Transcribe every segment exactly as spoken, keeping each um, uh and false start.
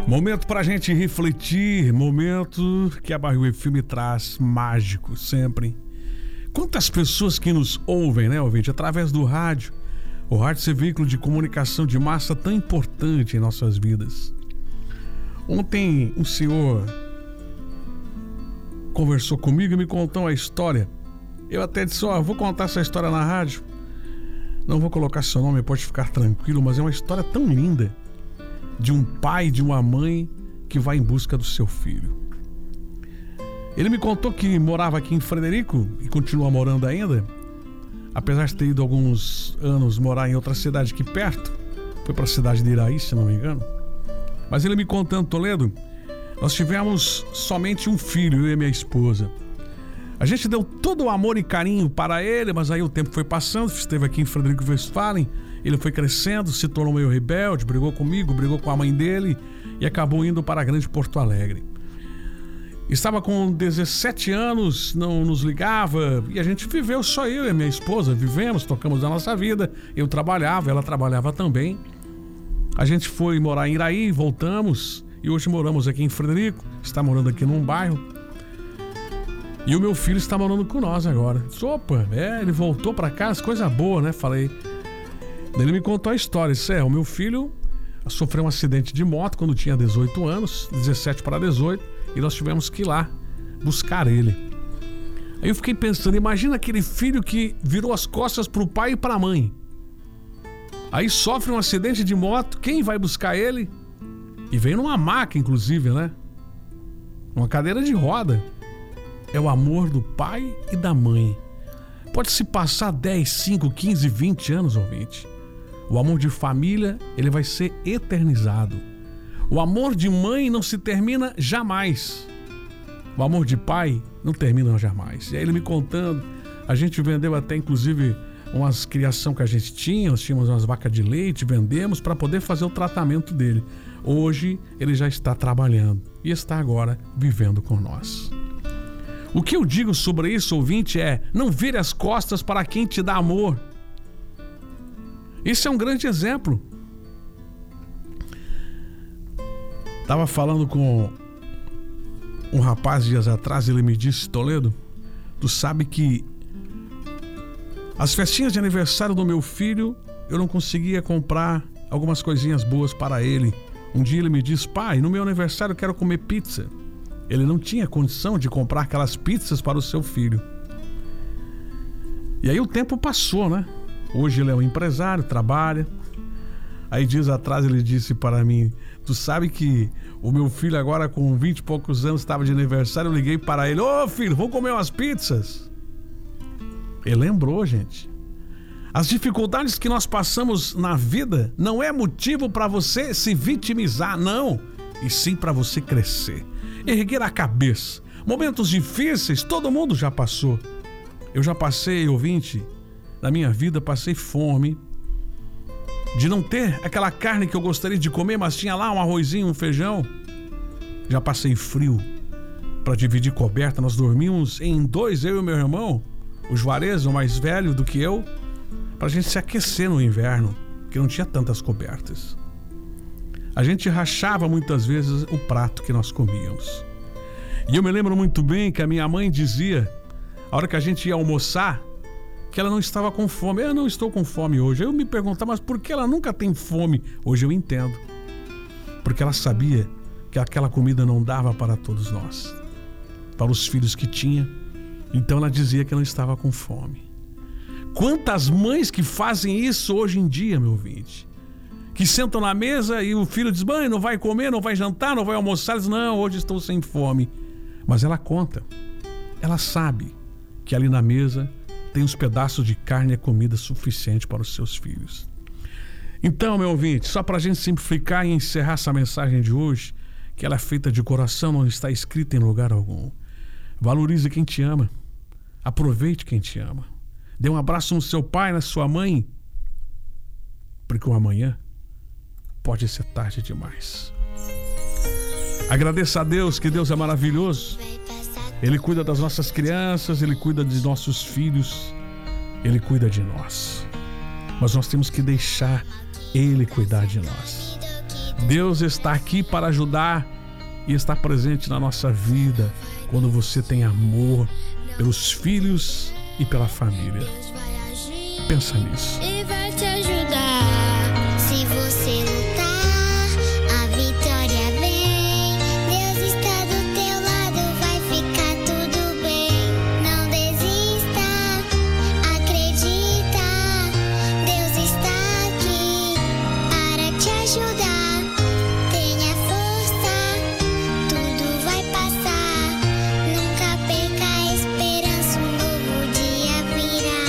Momento pra gente refletir, momento que a Barril F M traz mágico sempre. Quantas pessoas que nos ouvem, né, ouvinte, através do rádio. O rádio é um veículo de comunicação de massa tão importante em nossas vidas. Ontem um senhor conversou comigo e me contou uma história. Eu até disse, ó, oh, vou contar essa história na rádio. Não vou colocar seu nome, pode ficar tranquilo, mas é uma história tão linda. De um pai e de uma mãe que vai em busca do seu filho. Ele me contou que morava aqui em Frederico e continua morando ainda, apesar de ter ido alguns anos morar em outra cidade aqui perto. Foi para a cidade de Iraí, se não me engano. Mas ele me contando, Toledo, nós tivemos somente um filho, eu e minha esposa. A gente deu todo o amor e carinho para ele, mas aí o tempo foi passando, esteve aqui em Frederico Westphalen. Ele foi crescendo, se tornou meio rebelde, brigou comigo, brigou com a mãe dele e acabou indo para a grande Porto Alegre. Estava com dezessete anos, não nos ligava e a gente viveu, só eu e a minha esposa, vivemos, tocamos a nossa vida. Eu trabalhava, ela trabalhava também. A gente foi morar em Iraí, voltamos e hoje moramos aqui em Frederico, está morando aqui num bairro. E o meu filho está morando com nós agora. Opa, é, ele voltou para casa, coisa boa, né? Falei... Ele me contou a história. Isso é, o meu filho sofreu um acidente de moto quando tinha dezoito anos, dezessete para dezoito, e nós tivemos que ir lá buscar ele. Aí eu fiquei pensando, imagina aquele filho que virou as costas para o pai e para a mãe. Aí sofre um acidente de moto, quem vai buscar ele? E vem numa maca, inclusive, né? Uma cadeira de roda. É o amor do pai e da mãe. Pode se passar dez, cinco, quinze, vinte anos, ouvinte. O amor de família, ele vai ser eternizado. O amor de mãe não se termina jamais. O amor de pai não termina jamais. E aí ele me contando, a gente vendeu até inclusive umas criação que a gente tinha, nós tínhamos umas vacas de leite, vendemos para poder fazer o tratamento dele. Hoje ele já está trabalhando e está agora vivendo com nós. O que eu digo sobre isso, ouvinte, é não vire as costas para quem te dá amor. Isso é um grande exemplo. Estava falando com um rapaz dias atrás, ele me disse, Toledo, tu sabe que as festinhas de aniversário do meu filho, eu não conseguia comprar algumas coisinhas boas para ele. Um dia ele me disse, pai, no meu aniversário eu quero comer pizza. Ele não tinha condição de comprar aquelas pizzas para o seu filho. E aí o tempo passou, né? Hoje ele é um empresário, trabalha. Aí dias atrás ele disse para mim, tu sabe que o meu filho agora com vinte e poucos anos estava de aniversário, eu liguei para ele, ô filho, vamos comer umas pizzas? Ele lembrou, gente. As dificuldades que nós passamos na vida não é motivo para você se vitimizar, não. E sim para você crescer. Erguer a cabeça. Momentos difíceis, todo mundo já passou. Eu já passei, ouvinte, na minha vida passei fome. De não ter aquela carne que eu gostaria de comer, mas tinha lá um arrozinho, um feijão. Já passei frio para dividir coberta. Nós dormimos em dois, eu e meu irmão, o Juarez, o mais velho do que eu, pra gente se aquecer no inverno, porque não tinha tantas cobertas. A gente rachava muitas vezes o prato que nós comíamos. E eu me lembro muito bem que a minha mãe dizia, a hora que a gente ia almoçar, que ela não estava com fome. Eu não estou com fome hoje. Eu me perguntava, mas por que ela nunca tem fome? Hoje eu entendo. Porque ela sabia que aquela comida não dava para todos nós, para os filhos que tinha. Então ela dizia que não estava com fome. Quantas mães que fazem isso hoje em dia, meu ouvinte? Que sentam na mesa e o filho diz, mãe, não vai comer, não vai jantar, não vai almoçar. Diz, não, hoje estou sem fome. Mas ela conta, ela sabe que ali na mesa tem uns pedaços de carne e comida suficiente para os seus filhos. Então, meu ouvinte, só para a gente simplificar e encerrar essa mensagem de hoje, que ela é feita de coração, não está escrita em lugar algum. Valorize quem te ama. Aproveite quem te ama. Dê um abraço no seu pai, na sua mãe, porque o amanhã pode ser tarde demais. Agradeça a Deus, que Deus é maravilhoso. Ele cuida das nossas crianças, Ele cuida de nossos filhos, Ele cuida de nós. Mas nós temos que deixar Ele cuidar de nós. Deus está aqui para ajudar e está presente na nossa vida quando você tem amor pelos filhos e pela família. Pensa nisso. E vai te ajudar. Se você lutar, a vitória vem. Deus está do teu lado, vai ficar tudo bem. Não desista, acredita. Deus está aqui para te ajudar. Tenha força, tudo vai passar. Nunca perca a esperança, um novo dia virá.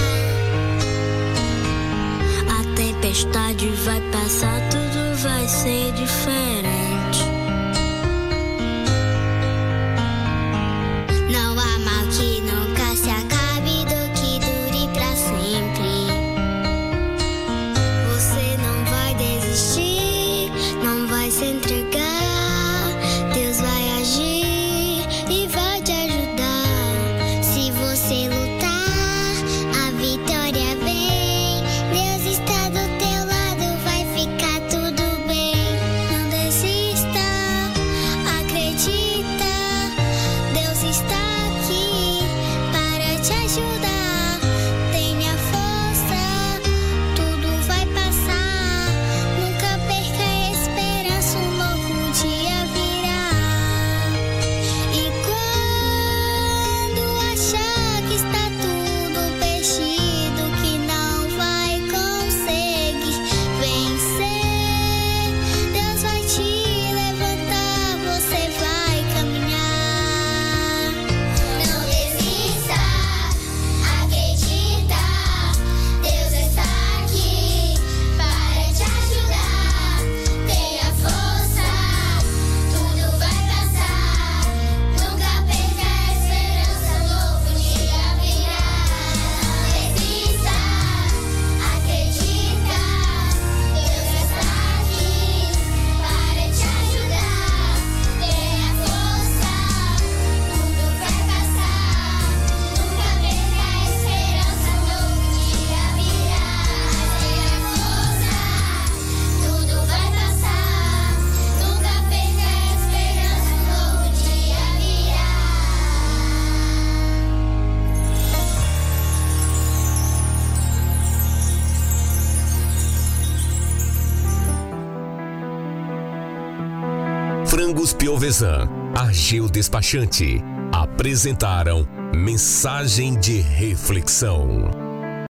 A tempestade vai passar, tudo vai ser diferente. Não há mal que nunca se acabe, do que dure pra sempre. Você não vai desistir, não vai se entregar. Deus vai agir e vai te ajudar. Se você lutar, a vitória vem. Deus está do teu lado, vai ficar tudo bem. Não desista, acredita. Deus está aqui para te ajudar. Tenha força, tudo vai passar. Nunca perca a esperança, um novo dia virá. E quando achar que está tudo perdido, que não vai conseguir vencer, Deus vai te levantar, você vai caminhar. Não desista, acredita. Deus está aqui para te ajudar. Tenha força, tudo vai passar. Nunca perca a esperança, um novo dia virá. Não desista, acredita. Deus está aqui para te ajudar. Tenha força, tudo vai passar. Nunca perca a esperança, um novo dia virá. Tenha força, tudo vai passar. Nunca perca a esperança, um novo dia virá. Frangos Piovesan, Ageu Despachante apresentaram Mensagem de Reflexão.